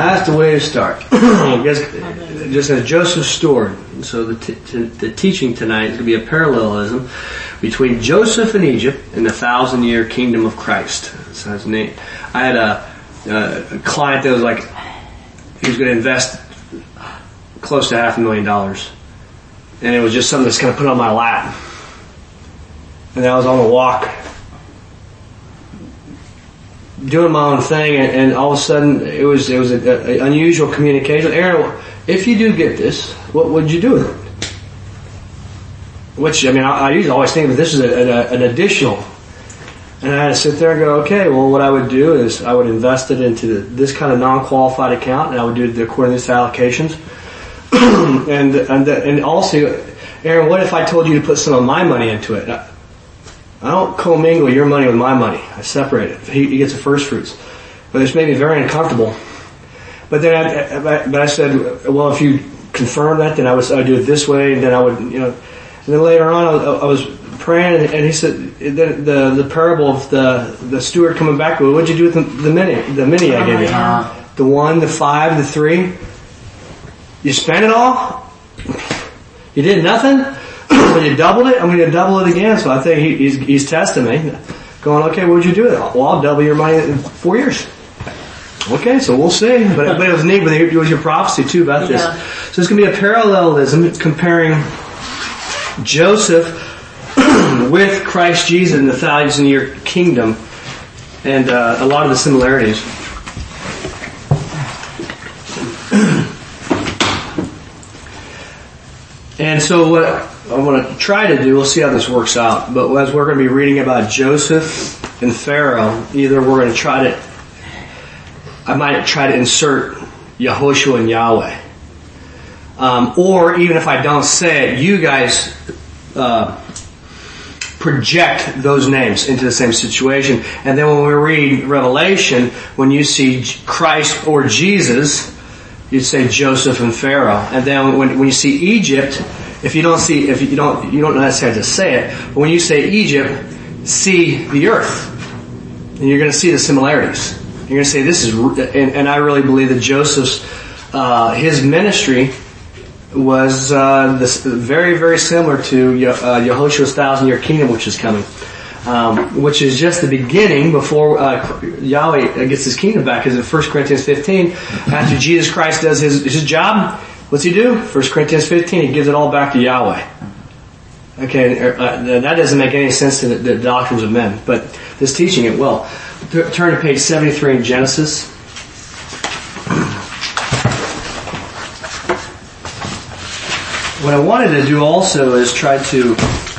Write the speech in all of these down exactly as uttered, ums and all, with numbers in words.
That's the way to start. Just as Joseph stored. So the, t- t- the teaching tonight is going to be a parallelism between Joseph in Egypt and the thousand year kingdom of Christ. That's his name. I had a, a client that was like, he was going to invest close to half a million dollars. And it was just something that's going to put on my lap. And I was on the walk, doing my own thing, and, and all of a sudden it was it was an unusual communication. Aaron, if you do get this, what would you do with it? Which, I mean, I, I usually always think that this is a, a, an additional. And I had to sit there and go, okay, well, what I would do is I would invest it into this kind of non-qualified account, and I would do it according to these allocations. and and and also, Aaron, what if I told you to put some of my money into it? I don't commingle your money with my money. I separate it. He, he gets the first fruits. But this made me very uncomfortable. But then I, but I said, well, if you confirm that, then I would, I would do it this way, and then I would, you know. And then later on, I was, I was praying, and he said, the the, the parable of the the steward coming back. Well, what'd you do with the, the mini? The mini I gave you. Uh-huh. The one, the five, the three. You spent it all. You did nothing. When you doubled it, I'm going to double it again. So I think he, he's, he's testing me. Going, okay, what would you do with it? Well, I'll double your money in four years. Okay, so we'll see. But, but it was neat, but it was your prophecy too about this. Yeah. So it's going to be a parallelism comparing Joseph with Christ Jesus in the thousand year kingdom, and uh, a lot of the similarities. And so what I want to try to do, we'll see how this works out, but as we're going to be reading about Joseph and Pharaoh, either we're going to try to, I might try to insert Yehoshua and Yahweh. Um, or even if I don't say it, you guys uh, project those names into the same situation. And then when we read Revelation, when you see Christ or Jesus, you'd say Joseph and Pharaoh. And then when, when you see Egypt, if you don't see, if you don't, you don't necessarily have to say it, but when you say Egypt, see the earth. And you're going to see the similarities. You're going to say this is, and, and I really believe that Joseph's, uh, his ministry was, uh, this very, very similar to Ye- uh, Yehoshua's thousand year kingdom, which is coming. Um, which is just the beginning before uh, Yahweh gets his kingdom back. Because in First Corinthians fifteen, after Jesus Christ does his his job, what's he do? First Corinthians fifteen, he gives it all back to Yahweh. Okay, uh, that doesn't make any sense to the, the doctrines of men, but this teaching it will. Turn to page seventy-three in Genesis. What I wanted to do also is try to,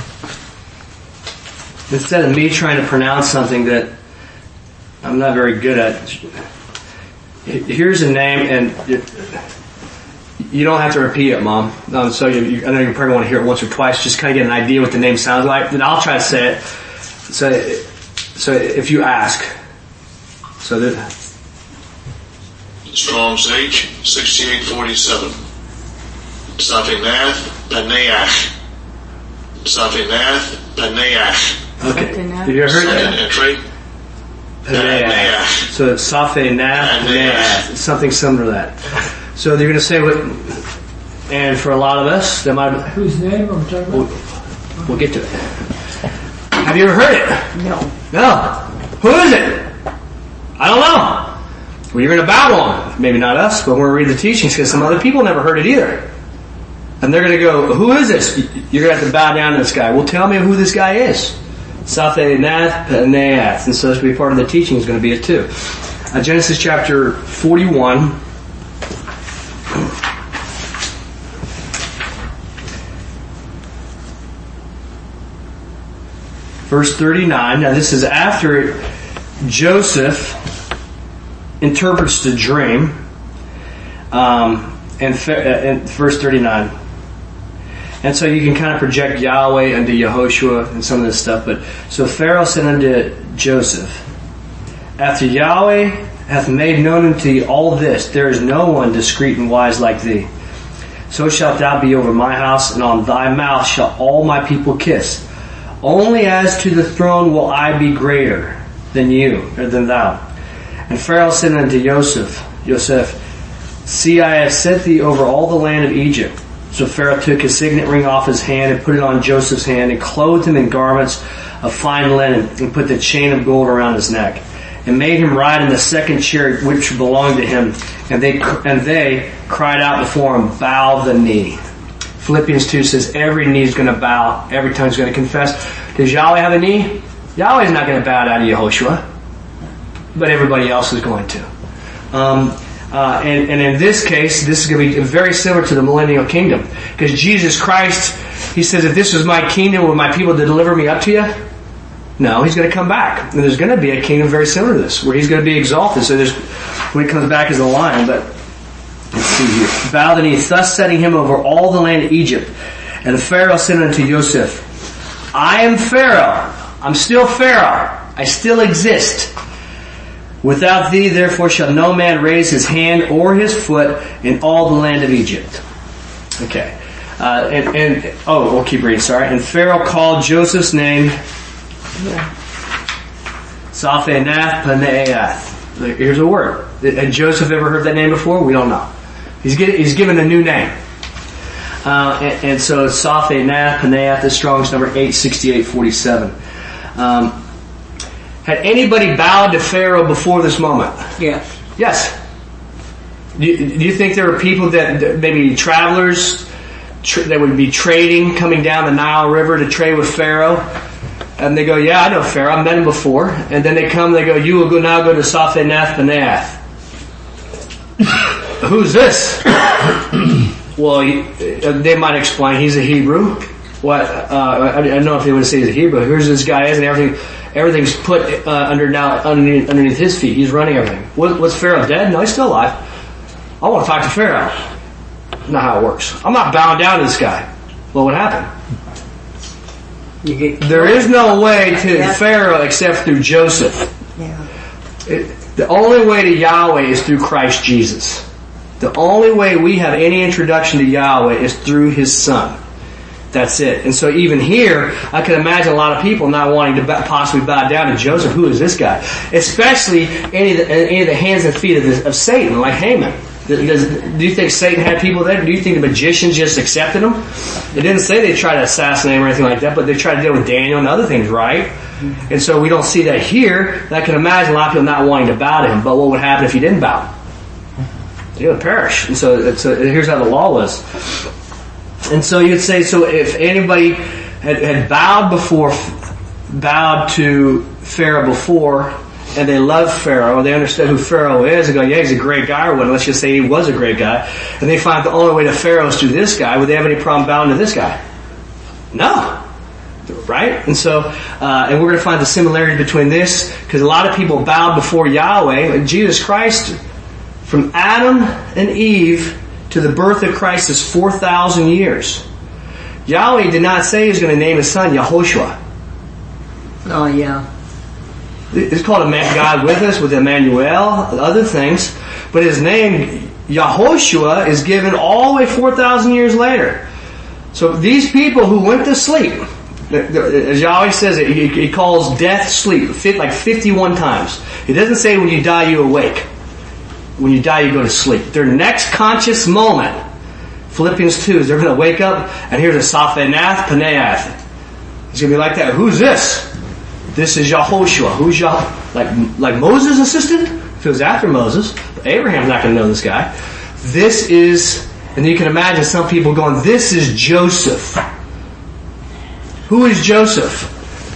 instead of me trying to pronounce something that I'm not very good at, here's a name, and you don't have to repeat it, Mom. Um, so you, you, I know you probably want to hear it once or twice, just kind of get an idea what the name sounds like. Then I'll try to say it. So, so if you ask, so that Strong's H sixty-eight forty-seven. Safinath Paneach. Safinath Paneach. Okay. Have you ever heard that? Entry. Paneach. So it's Safinath Paneach. Something similar to that. So they're going to say what, and for a lot of us, that might be, whose name I'm talking about? We'll, we'll get to it. Have you ever heard it? No. No. Who is it? I don't know. Well, you're going to Babylon. Maybe not us, but we're going to read the teachings because some other people never heard it either. And they're going to go, who is this? You're going to have to bow down to this guy. Well, tell me who this guy is. Safinath Paneach. And so this will be part of the teaching is going to be it too. Uh, Genesis chapter forty-one. Verse thirty-nine. Now this is after Joseph interprets the dream. Um, and, and verse thirty-nine. And so you can kind of project Yahweh unto Yehoshua and some of this stuff. But so Pharaoh said unto Joseph, after Yahweh hath made known unto thee all this, there is no one discreet and wise like thee. So shalt thou be over my house, and on thy mouth shall all my people kiss. Only as to the throne will I be greater than you, or than thou. And Pharaoh said unto Joseph, Joseph, See, I have set thee over all the land of Egypt. So Pharaoh took his signet ring off his hand and put it on Joseph's hand and clothed him in garments of fine linen and put the chain of gold around his neck and made him ride in the second chariot which belonged to him. And they, and they cried out before him, bow the knee. Philippians two says every knee is going to bow, every tongue is going to confess. Does Yahweh have a knee? Yahweh's not going to bow down to Yehoshua, but everybody else is going to. Um, Uh, and, and in this case, this is going to be very similar to the millennial kingdom. Because Jesus Christ, He says, if this was my kingdom, would my people deliver me up to you? No, He's going to come back. And there's going to be a kingdom very similar to this, where He's going to be exalted. So there's, when He comes back as a lion, but let's see here. Bow the knee, thus setting Him over all the land of Egypt. And the Pharaoh said unto Joseph, I am Pharaoh. I'm still Pharaoh. I still exist. Without thee, therefore, shall no man raise his hand or his foot in all the land of Egypt. Okay. Uh, and, and, oh, we'll keep reading, sorry. And Pharaoh called Joseph's name Zaphenath-Paneah. Here's a word. Had Joseph ever heard that name before? We don't know. He's, get, he's given a new name. Uh, and, and so Zaphenath-Paneah, the Strong's number eight sixty-eight forty-seven. Um, Had anybody bowed to Pharaoh before this moment? Yes. Yes. Do you, do you think there were people that, that maybe travelers tr- that would be trading, coming down the Nile River to trade with Pharaoh? And they go, yeah, I know Pharaoh. I've met him before. And then they come, they go, you will go now go to Zaphenath-Paneah. Who's this? Well, he, they might explain he's a Hebrew. What? Uh, I, I don't know if they would say he's a Hebrew. Here's this guy is and everything. Everything's put uh, under now underneath, underneath his feet. He's running everything. Was, was Pharaoh dead? No, he's still alive. I want to talk to Pharaoh. Not how it works. I'm not bowing down to this guy. What would happen? You get, there is no way to yeah. Pharaoh except through Joseph. Yeah. It, the only way to Yahweh is through Christ Jesus. The only way we have any introduction to Yahweh is through His Son. That's it. And so even here, I can imagine a lot of people not wanting to possibly bow down to Joseph. Who is this guy? Especially any of the, any of the hands and feet of, the, of Satan, like Haman. Does, do you think Satan had people there? Do you think the magicians just accepted him? It didn't say they tried to assassinate him or anything like that, but they tried to deal with Daniel and other things, right? And so we don't see that here. And I can imagine a lot of people not wanting to bow to him. But what would happen if you didn't bow? You would perish. And so it's a, here's how the law was. And so you'd say, so if anybody had, had bowed before, bowed to Pharaoh before, and they loved Pharaoh, or they understood who Pharaoh is, and go, yeah, he's a great guy, or what, let's just say he was a great guy, and they find the only way to Pharaoh is through this guy, would they have any problem bowing to this guy? No. Right? And so, uh, and we're going to find the similarity between this, because a lot of people bowed before Yahweh, and Jesus Christ, from Adam and Eve, to the birth of Christ is four thousand years. Yahweh did not say He was going to name His son Yehoshua. Oh, yeah. It's called a man, God with us, with Emmanuel, other things. But His name, Yehoshua, is given all the way four thousand years later. So these people who went to sleep, as Yahweh says, He, he calls death sleep, like fifty-one times. It doesn't say when you die you awake. When you die, you go to sleep. Their next conscious moment, Philippians two, is they're going to wake up and here's a Zaphenath-Paneah. It's going to be like that. Who's this? This is Yehoshua. Who's Yah? Like, like Moses' assistant? If it was after Moses, but Abraham's not going to know this guy. This is, and you can imagine some people going, this is Joseph. Who is Joseph?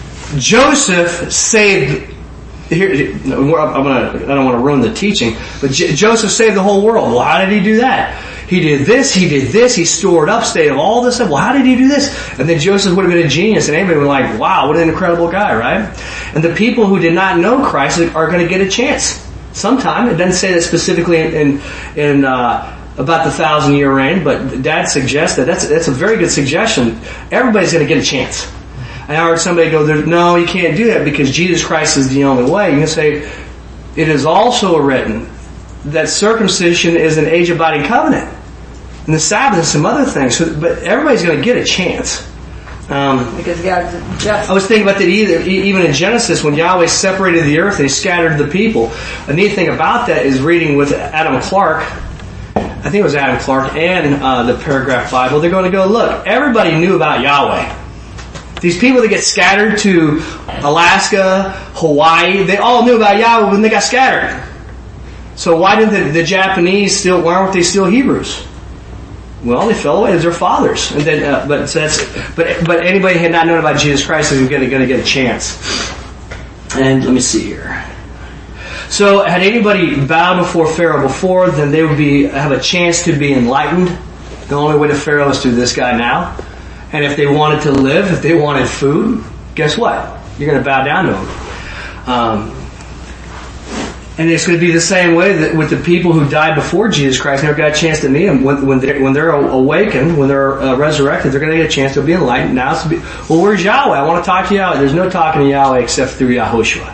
Joseph saved. Here, I'm gonna, I don't want to ruin the teaching, but J- Joseph saved the whole world. Well, how did he do that? He did this, he did this, he stored up, stayed of all this stuff. Well, how did he do this? And then Joseph would have been a genius, and everybody would have been like, wow, what an incredible guy, right? And the people who did not know Christ are going to get a chance sometime. It doesn't say that specifically in, in, in uh, about the thousand year reign, but Dad suggests that. That's, that's a very good suggestion. Everybody's going to get a chance. And I heard somebody go, no, you can't do that because Jesus Christ is the only way. You can say, it is also written that circumcision is an age-abiding covenant. And the Sabbath and some other things. So, but everybody's going to get a chance. Um, because God's just. I was thinking about that either, even in Genesis when Yahweh separated the earth and He scattered the people. A neat thing about that is reading with Adam Clark. I think it was Adam Clark and uh, the Paragraph Bible, they're going to go, look, everybody knew about Yahweh. These people that get scattered to Alaska, Hawaii, they all knew about Yahweh when they got scattered. So why didn't the, the Japanese still, why weren't they still Hebrews? Well, they fell away as their fathers. And then, uh, but, so that's, but, but anybody who had not known about Jesus Christ is going to, going to get a chance. And let me see here. So had anybody bowed before Pharaoh before, then they would be, have a chance to be enlightened. The only way to Pharaoh is through this guy now. And if they wanted to live, if they wanted food, guess what? You're going to bow down to them. Um, and it's going to be the same way that with the people who died before Jesus Christ, never got a chance to meet him. When, when, they're, when they're awakened, when they're uh, resurrected, they're going to get a chance to be enlightened. Now it's to be, well, where's Yahweh? I want to talk to Yahweh. There's no talking to Yahweh except through Yahushua.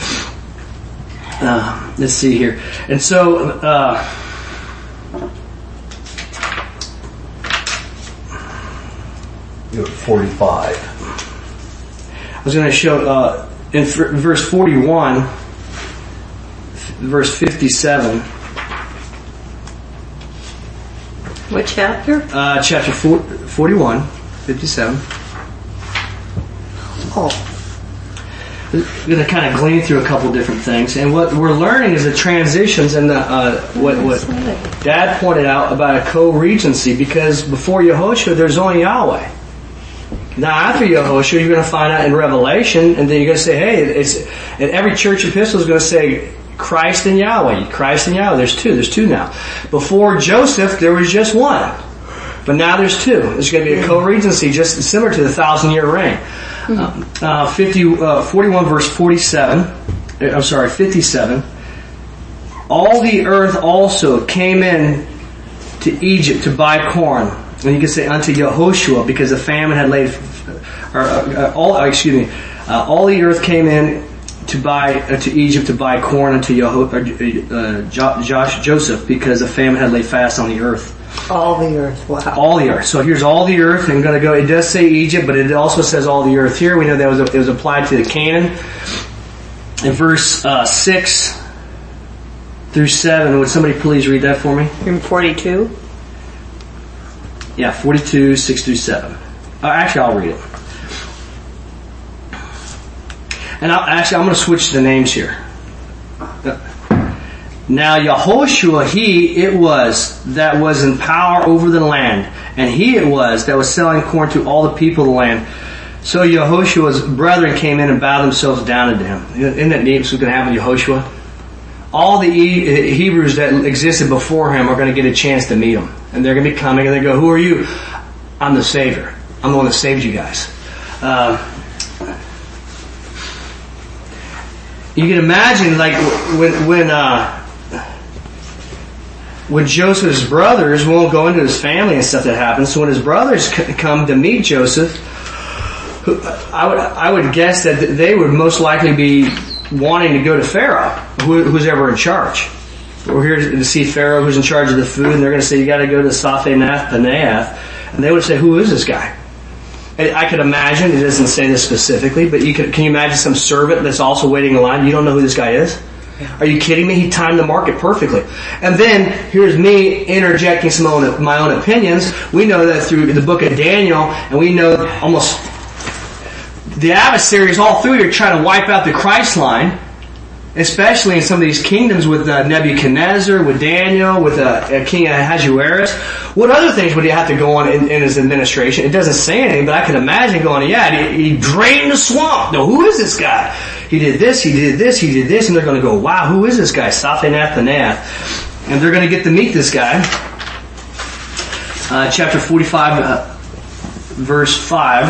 Uh, let's see here. And so, uh, You're forty-five. I was going to show, uh, in verse forty-one, verse fifty-seven. What chapter? Uh, chapter four, forty-one, fifty-seven. Oh. We're going to kind of glean through a couple different things. And what we're learning is the transitions and the, uh, what, what Dad pointed out about a co-regency, because before Yehoshua, there's only Yahweh. Now after Yehoshua, you're going to find out in Revelation, and then you're going to say, hey, it's, and every church epistle is going to say Christ and Yahweh. Christ and Yahweh. There's two. There's two now. Before Joseph, there was just one. But now there's two. There's going to be a co-regency just similar to the thousand year reign. Um, uh, fifty, uh, forty-one verse forty-seven, I'm sorry, fifty-seven. All the earth also came in to Egypt to buy corn. And you can say unto Yehoshua, because the famine had laid, or, uh, all, uh, excuse me, uh, all the earth came in to buy, uh, to Egypt to buy corn unto Yeho, uh, jo- Josh, Joseph, because the famine had laid fast on the earth. All the earth, wow. All the earth. So here's all the earth. I'm going to go, it does say Egypt, but it also says all the earth here. We know that was, it was applied to the Canaan. In verse uh, six through seven, would somebody please read that for me? In forty-two? Yeah, forty-two, six through seven. Uh, actually, I'll read it. And I'll, actually, I'm going to switch the names here. Uh, Now Yehoshua, he it was that was in power over the land, and he it was that was selling corn to all the people of the land. So Yehoshua's brethren came in and bowed themselves down unto him. Isn't that neat? What's going to happen to Yehoshua? All the Hebrews that existed before him are going to get a chance to meet him. And they're going to be coming and they go, who are you? I'm the Savior. I'm the one that saved you guys. Uh, you can imagine, like, when, when, uh, when Joseph's brothers won't go into his family and stuff that happens. So when his brothers come to meet Joseph, I would, I would guess that they would most likely be wanting to go to Pharaoh, who's ever in charge. We're here to see Pharaoh, who's in charge of the food, and they're going to say, you got to go to Safenath Paneath. And they would say, who is this guy? And I could imagine, it doesn't say this specifically, but you could, can you imagine some servant that's also waiting in line? You don't know who this guy is? Are you kidding me? He timed the market perfectly. And then here's me interjecting some own, my own opinions. We know that through the book of Daniel, and we know almost the adversaries all through here trying to wipe out the Christ line, especially in some of these kingdoms with uh, Nebuchadnezzar, with Daniel, with uh, King Ahasuerus. What other things would he have to go on in, in his administration? It doesn't say anything, but I can imagine going, yeah, he, he drained the swamp. Now, who is this guy? He did this, he did this, he did this, and they're going to go, wow, who is this guy? Safenath Paneath. And they're going to get to meet this guy. Uh, chapter forty-five, uh, verse five.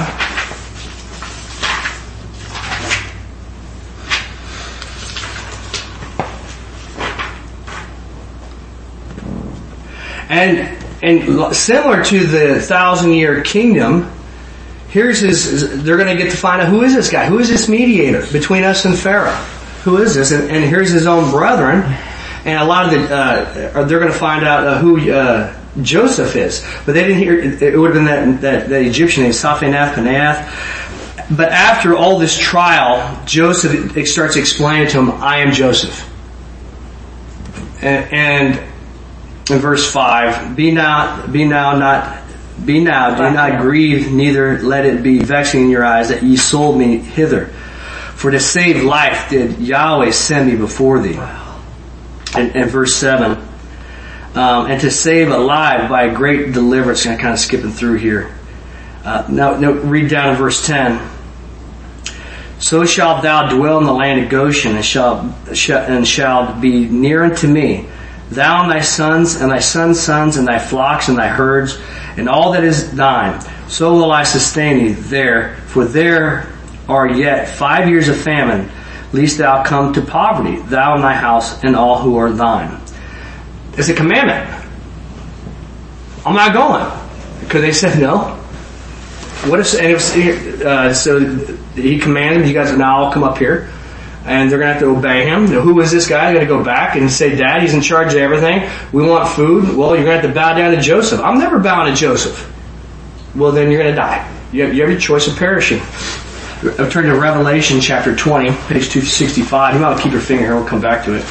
And and similar to the thousand year kingdom, here's his, they're going to get to find out who is this guy? Who is this mediator between us and Pharaoh? Who is this? And, and here's his own brethren. And a lot of the, uh, they're going to find out uh, who uh, Joseph is. But they didn't hear, it would have been that, that, that Egyptian named Safenath Paneath. But after all this trial, Joseph starts explaining to him, I am Joseph. And, and in verse five, be now, be now not, be now, do not grieve, neither let it be vexing in your eyes that ye sold me hither. For to save life did Yahweh send me before thee. And, and verse seven, um, and to save alive by a great deliverance. I'm kind of skipping through here. Uh, now, now read down in verse ten. So shalt thou dwell in the land of Goshen, and shalt, and shalt be near unto me, thou and thy sons, and thy sons' sons, and thy flocks, and thy herds, and all that is thine. So will I sustain thee there, for there are yet five years of famine, lest thou come to poverty, thou and thy house, and all who are thine. It's a commandment. I'm not going. Because they said no. What if, and it was, uh, so he commanded, you guys are now all come up here, and they're going to have to obey him. Who is this guy? Going to go back and say, Dad, he's in charge of everything. We want food. Well, you're going to have to bow down to Joseph. I'm never bowing to Joseph. Well, then you're going to die. You have, you have your choice of perishing. I've turned to Revelation chapter twenty, page two sixty-five. You might want to keep your finger here. We'll come back to it.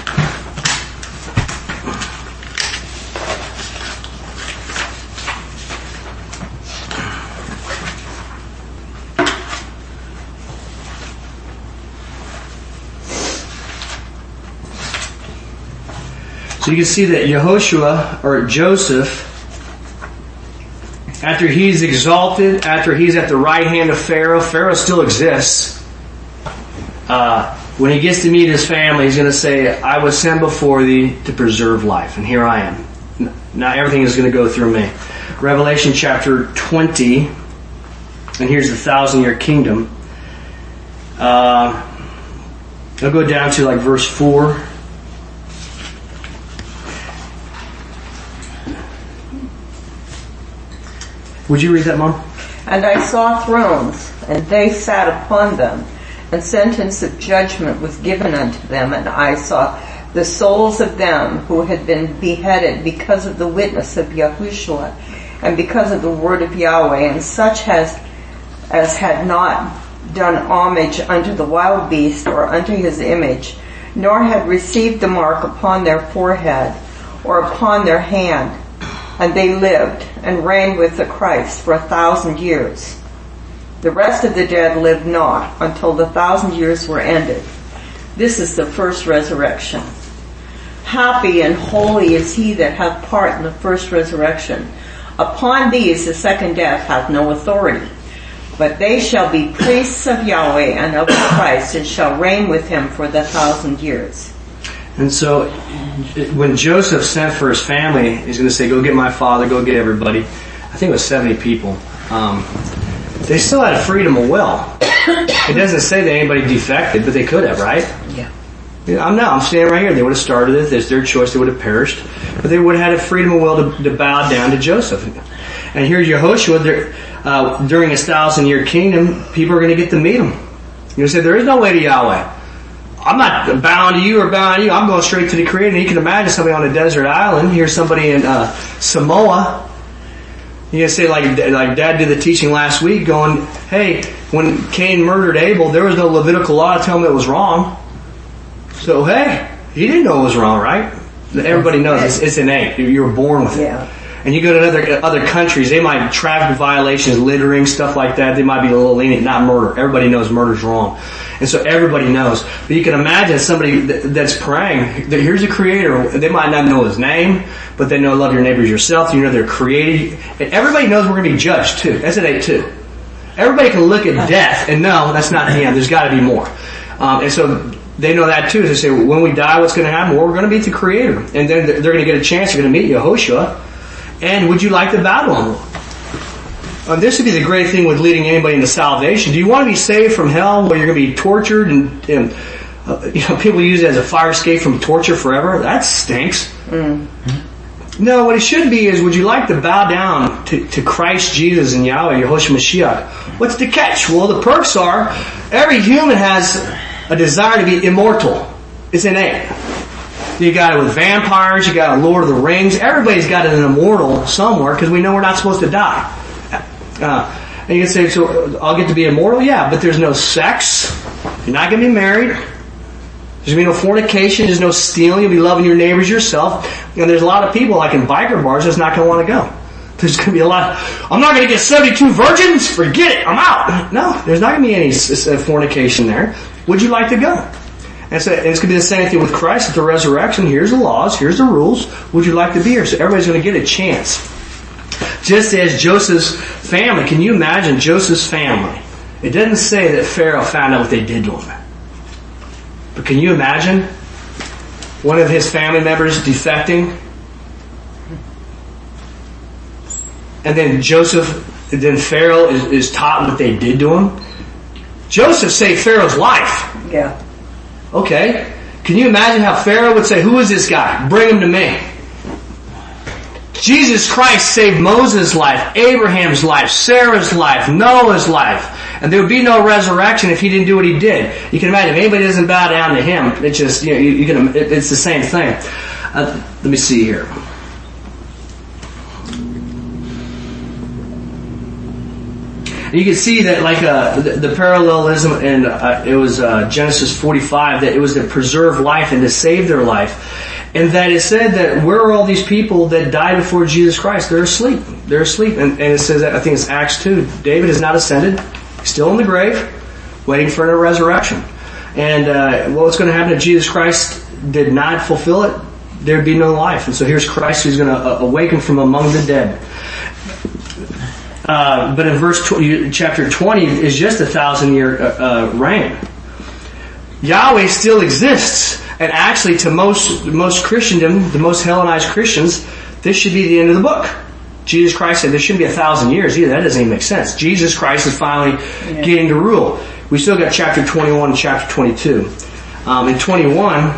So you can see that Yehoshua, or Joseph, after he's exalted, after he's at the right hand of Pharaoh, Pharaoh still exists. Uh, when he gets to meet his family, he's going to say, I was sent before thee to preserve life, and here I am. Now everything is going to go through me. Revelation chapter twenty, and here's the thousand year kingdom. Uh, I'll go down to like verse four. Would you read that, Mom? And I saw thrones, and they sat upon them, and sentence of judgment was given unto them, and I saw the souls of them who had been beheaded because of the witness of Yahushua, and because of the word of Yahweh, and such as, as had not done homage unto the wild beast or unto his image, nor had received the mark upon their forehead or upon their hand, and they lived and reigned with the Christ for a thousand years. The rest of the dead lived not until the thousand years were ended. This is the first resurrection. Happy and holy is he that hath part in the first resurrection. Upon these the second death hath no authority, but they shall be priests of Yahweh and of Christ, and shall reign with him for the thousand years. And so, when Joseph sent for his family, he's going to say, go get my father, go get everybody. I think it was seventy people. Um, they still had freedom of will. It doesn't say that anybody defected, but they could have, right? Yeah. You know, I'm not, I'm standing right here. They would have started it. It's their choice. They would have perished. But they would have had a freedom of will to, to bow down to Joseph. And here's Yehoshua, uh, during his thousand year kingdom, people are going to get to meet him. You say, there is no way to Yahweh. I'm not bowing to you or bowing to you. I'm going straight to the Creator. And you can imagine somebody on a desert island. Here's somebody in uh, Samoa. You can say, like like Dad did the teaching last week, going, hey, when Cain murdered Abel, there was no Levitical law to tell him it was wrong. So, hey, he didn't know it was wrong, right? Everybody knows it's, it's innate. You were born with it. Yeah. And you go to other other countries, they might traffic violations, littering, stuff like that. They might be a little lenient, not murder. Everybody knows murder's wrong. And so everybody knows. But you can imagine somebody that's praying, that here's a Creator. They might not know His name, but they know love your neighbors yourself. You know they're created. And everybody knows we're going to be judged too. That's an eight too. Everybody can look at death and know that's not the end. There's got to be more. Um, and so they know that too. They say, when we die, what's going to happen? Well, we're going to meet the Creator. And then they're going to get a chance. They're going to meet Yehoshua. And would you like to bow to Him? Um, this would be the great thing with leading anybody into salvation. Do you want to be saved from hell where you're going to be tortured and, and uh, you know, people use it as a fire escape from torture forever? That stinks. Mm-hmm. No, what it should be is, would you like to bow down to, to Christ Jesus and Yahweh, Yehoshua Mashiach? What's the catch? Well, the perks are, every human has a desire to be immortal. It's innate. You got it with vampires, you got a Lord of the Rings. Everybody's got an immortal somewhere because we know we're not supposed to die. Uh, and you can say, so I'll get to be immortal? Yeah, but there's no sex. You're not going to be married. There's going to be no fornication. There's no stealing. You'll be loving your neighbors yourself. And there's a lot of people, like in biker bars, that's not going to want to go. There's going to be a lot. I'm not going to get seventy-two virgins. Forget it. I'm out. No, there's not going to be any fornication there. Would you like to go? And so it's going to be the same thing with Christ at the resurrection. Here's the laws. Here's the rules. Would you like to be here? So everybody's going to get a chance. Just as Joseph's family. Can you imagine Joseph's family? It doesn't say that Pharaoh found out what they did to him. But can you imagine one of his family members defecting? And then Joseph, then Pharaoh is, is taught what they did to him. Joseph saved Pharaoh's life. Yeah. Okay. Can you imagine how Pharaoh would say, who is this guy? Bring him to me. Jesus Christ saved Moses' life, Abraham's life, Sarah's life, Noah's life. And there would be no resurrection if he didn't do what he did. You can imagine, if anybody doesn't bow down to him, it's just, you know, you, you can, it, it's the same thing. Uh, let me see here. You can see that, like, uh, the, the parallelism in, uh, it was, uh, Genesis forty-five, that it was to preserve life and to save their life. And that it said that where are all these people that died before Jesus Christ? They're asleep. They're asleep. And, and it says that, I think it's Acts two, David has not ascended. He's still in the grave, waiting for a resurrection. And, uh, what was going to happen if Jesus Christ did not fulfill it? There'd be no life. And so here's Christ who's going to uh, awaken from among the dead. Uh, but in verse twenty, chapter twenty is just a thousand year uh, uh, reign. Yahweh still exists, and actually, to most most Christendom, the most Hellenized Christians, this should be the end of the book. Jesus Christ said there shouldn't be a thousand years either. That doesn't even make sense. Jesus Christ is finally yeah. getting to rule. We still got chapter twenty-one and chapter twenty-two. Um, in twenty-one.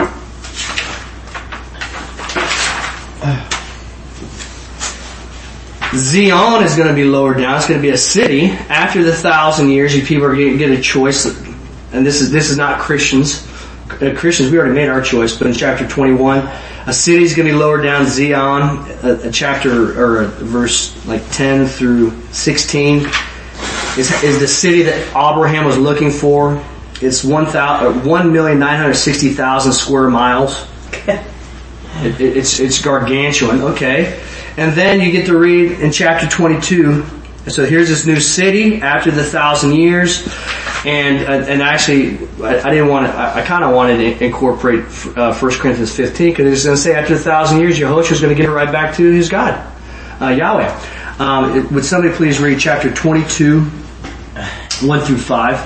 Zion is going to be lowered down. It's going to be a city. After the thousand years, you people are going to get a choice. And this is this is not Christians. Uh, Christians, we already made our choice. But in chapter twenty-one, a city is going to be lowered down. Zion, a, a chapter or a verse like ten through sixteen, is is the city that Abraham was looking for. It's one thousand one million nine hundred sixty thousand square miles. it, it, it's it's gargantuan. Okay. And then you get to read in chapter twenty-two. So here's this new city after the thousand years, and uh, and actually I, I didn't want to. I, I kind of wanted to incorporate uh, First Corinthians fifteen because it's going to say after the thousand years, Yehoshua is going to give it right back to his God, uh, Yahweh. Um, it, would somebody please read chapter twenty-two, one through five?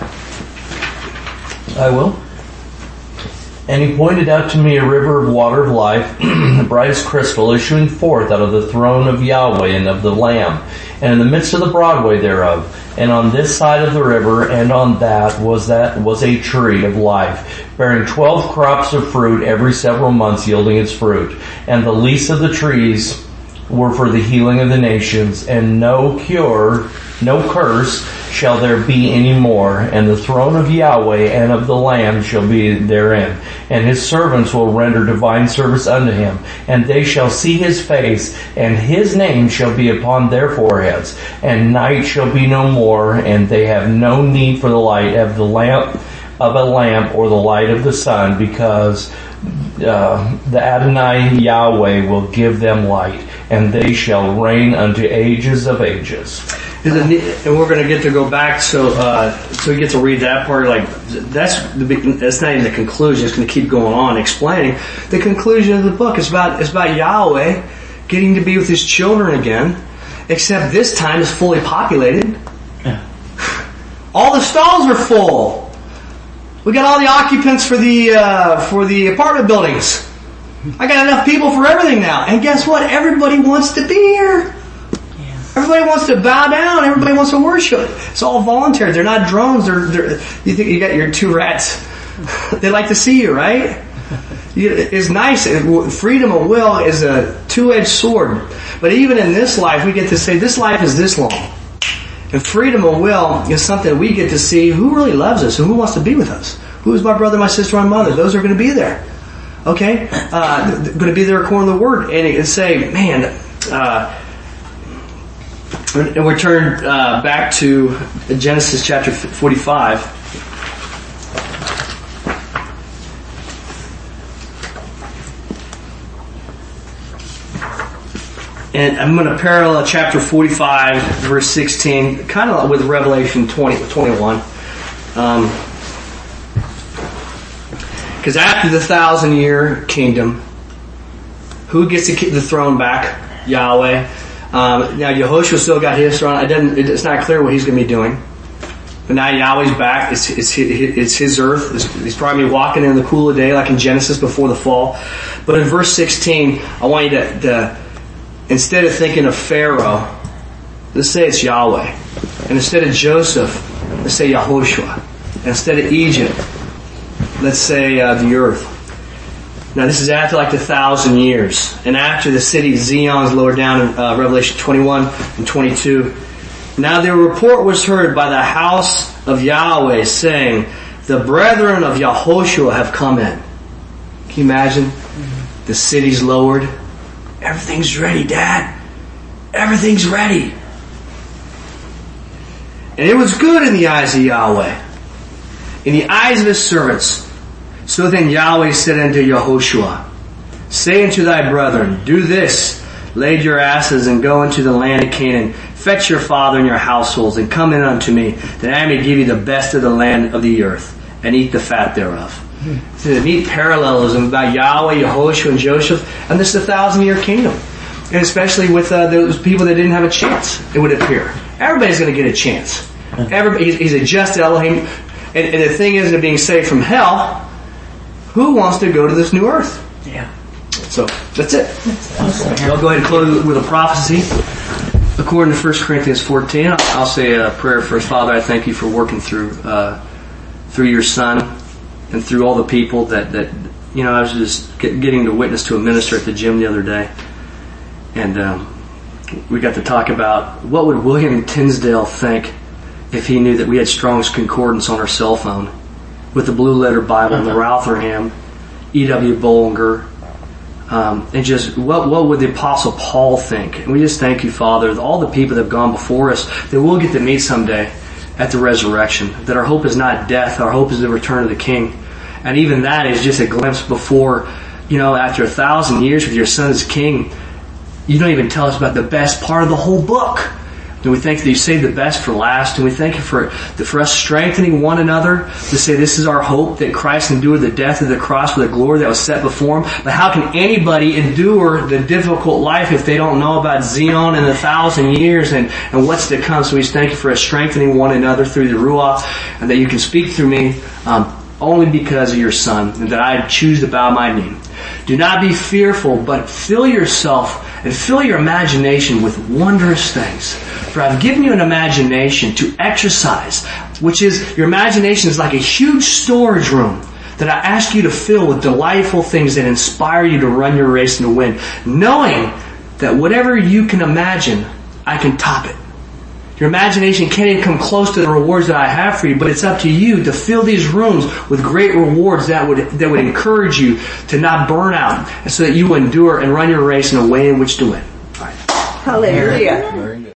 I will. And he pointed out to me a river of water of life, bright as crystal, issuing forth out of the throne of Yahweh and of the Lamb, and in the midst of the broadway thereof. And on this side of the river and on that was that was a tree of life, bearing twelve crops of fruit every several months, yielding its fruit. And the leaves of the trees were for the healing of the nations, and no cure, no curse shall there be any more, and the throne of Yahweh and of the Lamb shall be therein, and his servants will render divine service unto him, and they shall see his face, and his name shall be upon their foreheads, and night shall be no more, and they have no need for the light of the lamp of a lamp or the light of the sun, because uh, the Adonai Yahweh will give them light, and they shall reign unto ages of ages. And we're going to get to go back, so uh, so we get to read that part. Like that's the that's not even the conclusion. It's going to keep going on explaining the conclusion of the book. It's about it's about Yahweh getting to be with His children again, except this time it's fully populated. Yeah. All the stalls are full. We got all the occupants for the uh, for the apartment buildings. I got enough people for everything now, and guess what? Everybody wants to be here. Everybody wants to bow down. Everybody wants to worship. It's all voluntary. They're not drones. They're, they're you think you got your two rats. They like to see you, right? It's nice. Freedom of will is a two-edged sword. But even in this life, we get to say this life is this long. And freedom of will is something we get to see who really loves us and who wants to be with us. Who is my brother, my sister, my mother? Those are going to be there. Okay? Uh, going to be there according to the Word. And it can say, man, uh, and we turn uh, back to Genesis chapter forty-five. And I'm going to parallel chapter forty-five, verse sixteen, kind of with Revelation twenty, twenty-one. Um, because after the thousand year kingdom, who gets the the throne back? Yahweh. Um, now Yehoshua still got his throne. It doesn't, it's not clear what he's going to be doing. But now Yahweh's back. It's, it's, it's his earth. It's, he's probably walking in the cool of day like in Genesis before the fall. But in verse sixteen, I want you to, to instead of thinking of Pharaoh, let's say it's Yahweh. And instead of Joseph, let's say Yehoshua. And instead of Egypt, let's say uh, the earth. Now this is after like the thousand years. And after the city Zion is lowered down in uh, Revelation twenty-one and twenty-two. Now the report was heard by the house of Yahweh saying, the brethren of Yehoshua have come in. Can you imagine? Mm-hmm. The city's lowered. Everything's ready, Dad. Everything's ready. And it was good in the eyes of Yahweh, in the eyes of his servants. So then Yahweh said unto Yehoshua, say unto thy brethren, do this, lade your asses and go into the land of Canaan. Fetch your father and your households and come in unto me, that I may give you the best of the land of the earth and eat the fat thereof. Mm-hmm. So the neat parallelism about Yahweh, Yehoshua, and Joseph, and this is a thousand year kingdom. And especially with uh, those people that didn't have a chance, it would appear. Everybody's going to get a chance. Everybody, he's, he's a just Elohim. And, and the thing is, in being saved from hell, who wants to go to this new earth? Yeah. So, that's it. That's awesome. I'll go ahead and close with a prophecy. According to First Corinthians fourteen, I'll say a prayer first. Father, I thank you for working through uh, through your Son and through all the people that, that you know, I was just get, getting to witness to a minister at the gym the other day. And um, we got to talk about what would William Tinsdale think if he knew that we had Strong's Concordance on our cell phone with the Blue Letter Bible and the Rotherham, E W Bollinger. Um, and just what what would the Apostle Paul think? And we just thank you, Father, that all the people that have gone before us that we'll get to meet someday at the resurrection. That our hope is not death, our hope is the return of the King. And even that is just a glimpse before, you know, after a thousand years with your Son as King, you don't even tell us about the best part of the whole book. And we thank that you saved the best for last. And we thank you for, for us strengthening one another to say this is our hope, that Christ endured the death of the cross for the glory that was set before him. But how can anybody endure the difficult life if they don't know about Zion and the thousand years and, and what's to come? So we thank you for us strengthening one another through the Ruach, and that you can speak through me um, only because of your Son, and that I choose to bow my knee. Do not be fearful, but fill yourself and fill your imagination with wondrous things. For I've given you an imagination to exercise, which is, your imagination is like a huge storage room that I ask you to fill with delightful things that inspire you to run your race and to win, knowing that whatever you can imagine, I can top it. Your imagination can't even come close to the rewards that I have for you, but it's up to you to fill these rooms with great rewards that would that would encourage you to not burn out, so that you endure and run your race in a way in which to win. All right. Hallelujah. Very good.